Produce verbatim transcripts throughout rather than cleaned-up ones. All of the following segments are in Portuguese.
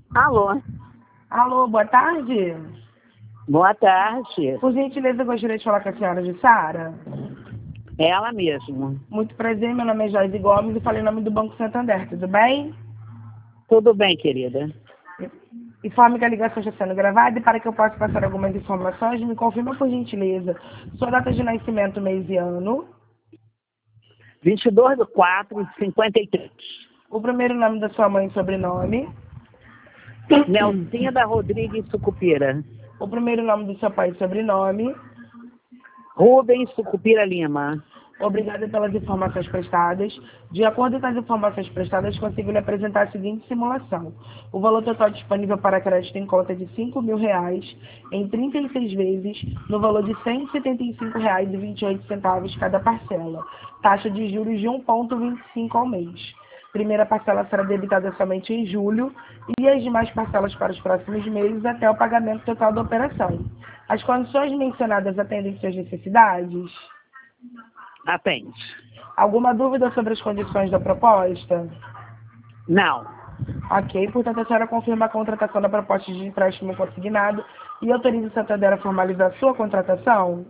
Alô, Alô, boa tarde. boa tarde. Por gentileza, eu gostaria de falar com a senhora de Sara. É ela mesmo. Muito prazer, meu nome é Joyce Gomes e falei em nome do Banco Santander, tudo bem? Tudo bem, querida? Informe que a ligação está sendo gravada e para que eu possa passar algumas informações, me confirma por gentileza sua data de nascimento, mês e ano, vinte e dois de quatro de cinquenta e três. o primeiro nome da sua mãe e sobrenome, Nelcinda Rodrigues Sucupira. o primeiro nome do seu pai e sobrenome. Rubens Sucupira Lima. Obrigada pelas informações prestadas. De acordo com as informações prestadas, consigo lhe apresentar a seguinte simulação. O valor total disponível para crédito em conta é de cinco mil reais em trinta e seis vezes, no valor de cento e setenta e cinco reais e vinte e oito centavos cada parcela. Taxa de juros de um vírgula vinte e cinco ao mês. Primeira parcela será debitada somente em julho e as demais parcelas para os próximos meses até o pagamento total da operação. As condições mencionadas atendem suas necessidades? Atende. Alguma dúvida sobre as condições da proposta? Não. Ok, portanto a senhora confirma a contratação da proposta de empréstimo consignado e autoriza o Santander a formalizar sua contratação?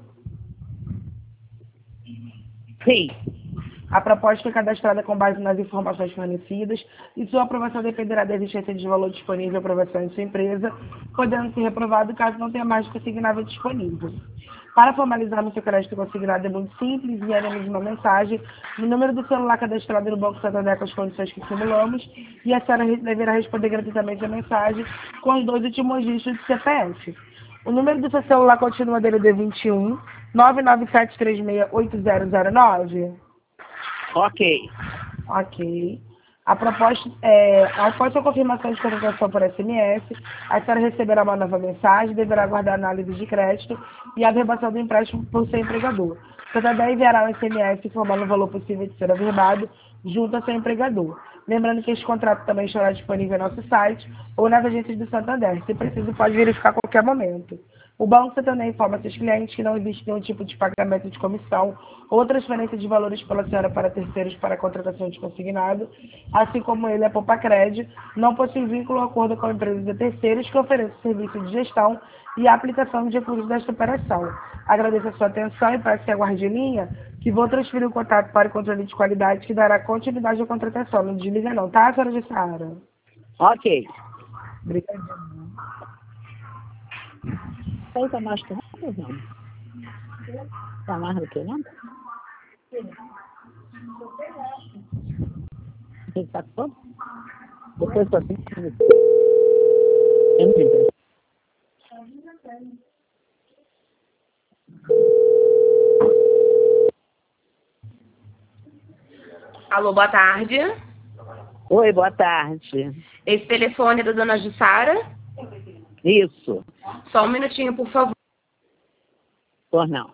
Sim. A proposta foi cadastrada com base nas informações fornecidas e sua aprovação dependerá da existência de valor disponível e aprovação em sua empresa, podendo ser reprovado caso não tenha mais consignável disponível. Para formalizarmos seu crédito consignado é muito simples, enviaremos uma mensagem no número do celular cadastrado no Banco Santander com as condições que simulamos e a senhora deverá responder gratuitamente a mensagem com os dois últimos dígitos do C P F. O número do seu celular continua D D D vinte e um, nove nove sete três seis oito zero zero nove? Ok. Ok. A proposta, é, após a confirmação de contratação por S M S, a senhora receberá uma nova mensagem, deverá aguardar análise de crédito e a averbação do empréstimo por seu empregador. O Santander enviará um S M S informando o valor possível de ser averbado junto ao seu empregador. Lembrando que este contrato também estará disponível em nosso site ou nas agências do Santander. Se preciso, pode verificar a qualquer momento. O Banco Santander informa seus clientes que não existe nenhum tipo de pagamento de comissão ou transferência de valores pela senhora para terceiros para a contratação de consignado, assim como ele, a Popacred, não possui vínculo ou acordo com empresas de terceiros que ofereçam serviço de gestão e aplicação de recursos desta operação. Agradeço a sua atenção e peço que aguarde em linha, que vou transferir o contato para o controle de qualidade que dará continuidade à contratação. Não desliga não, tá, senhora Jussara? Ok. Obrigada. Você tá mais que rápido, não? Tá mais do que não? Você tá todo? Depois eu assim. Eu não entendi. Alô, boa tarde. Oi, boa tarde. Esse telefone é da dona Jussara? Isso. Só um minutinho, por favor. Por não.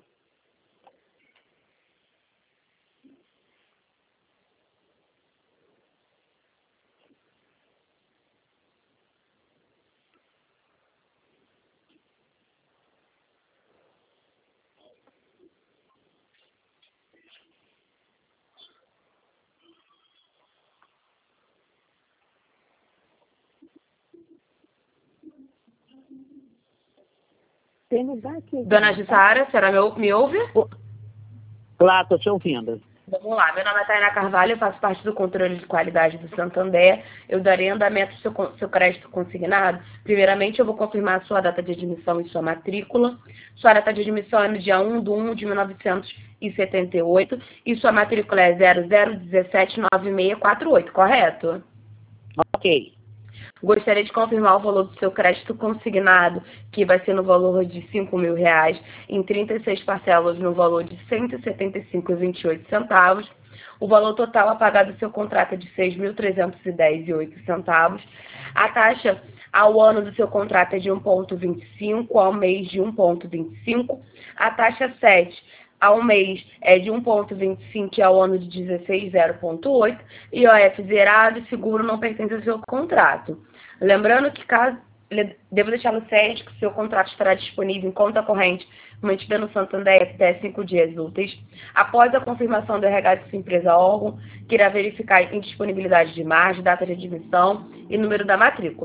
Tem lugar aqui. Dona Jussara, a senhora me, ou- me ouve? Claro, estou te ouvindo. Vamos lá, meu nome é Tainá Carvalho, eu faço parte do controle de qualidade do Santander. Eu darei andamento ao seu, con- seu crédito consignado. Primeiramente, eu vou confirmar a sua data de admissão e sua matrícula. Sua data de admissão é no dia um de um de mil novecentos e setenta e oito e sua matrícula é zero zero um sete nove seis quatro oito, correto? Ok. Gostaria de confirmar o valor do seu crédito consignado, que vai ser no valor de cinco mil reais, em trinta e seis parcelas no valor de cento e setenta e cinco reais e vinte e oito centavos. O valor total a pagar do seu contrato é de seis mil trezentos e dez reais e oito centavos. A taxa ao ano do seu contrato é de um vírgula vinte e cinco, ao mês de um vírgula vinte e cinco. A taxa sete ao mês é de um vírgula vinte e cinco e ao ano de dezesseis, zero vírgula oito. I O F zerado e seguro não pertence ao seu contrato. Lembrando que caso devo deixá-lo ciente que o seu contrato estará disponível em conta corrente mantida no Santander até cinco dias úteis. Após a confirmação do R H de sua empresa órgão, que irá verificar indisponibilidade de margem, data de admissão e número da matrícula.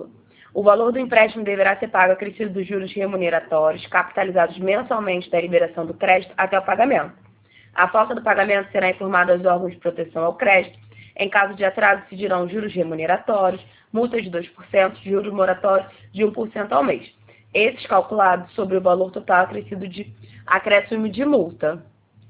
O valor do empréstimo deverá ser pago acrescido dos juros remuneratórios, capitalizados mensalmente da liberação do crédito até o pagamento. A falta do pagamento será informada aos órgãos de proteção ao crédito. Em caso de atraso, se dirão juros remuneratórios, multa de dois por cento, juros moratórios de um por cento ao mês. Esses calculados sobre o valor total acrescido de acréscimo de multa.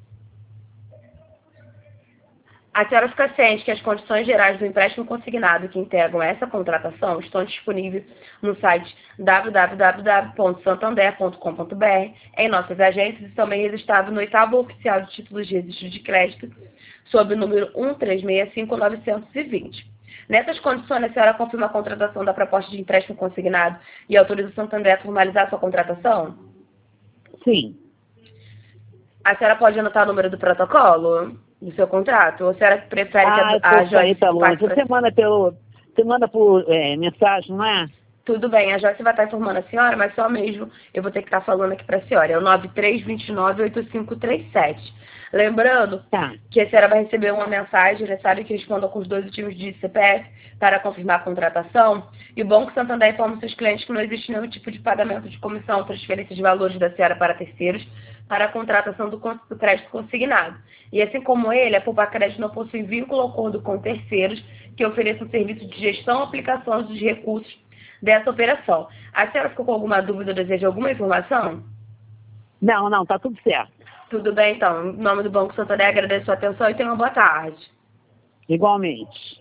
A senhora fica ciente que as condições gerais do empréstimo consignado que integram essa contratação estão disponíveis no site w w w ponto santander ponto com ponto b r, em nossas agências e também registrado no oitavo oficial de títulos de registro de crédito, sob o número um três seis cinco nove dois zero. Nessas condições, a senhora confirma a contratação da proposta de empréstimo consignado e autoriza o Santander a formalizar sua contratação? Sim. A senhora pode anotar o número do protocolo do seu contrato? Ou a senhora prefere Ah, que a, a eu tô aí, Joyce tá longe. passe pra... Você manda pelo... Você manda por é, mensagem, não é? Tudo bem, a Joyce vai estar informando a senhora, mas só mesmo eu vou ter que estar falando aqui para a senhora. É o nove três dois nove oito cinco três sete. Lembrando Tá. que a senhora vai receber uma mensagem, necessário que responda com os dois últimos dígitos de C P F para confirmar a contratação. E o Banco Santander informa seus clientes que não existe nenhum tipo de pagamento de comissão, transferência de valores da senhora para terceiros para a contratação do, do crédito consignado. E assim como ele, a Poupa Crédito não possui vínculo ou acordo com terceiros que ofereçam serviço de gestão e aplicação dos recursos dessa operação. A senhora ficou com alguma dúvida ou deseja alguma informação? Não, não, tá tudo certo. Tudo bem, então. Em nome do Banco Santander, agradeço a atenção e tenha uma boa tarde. Igualmente.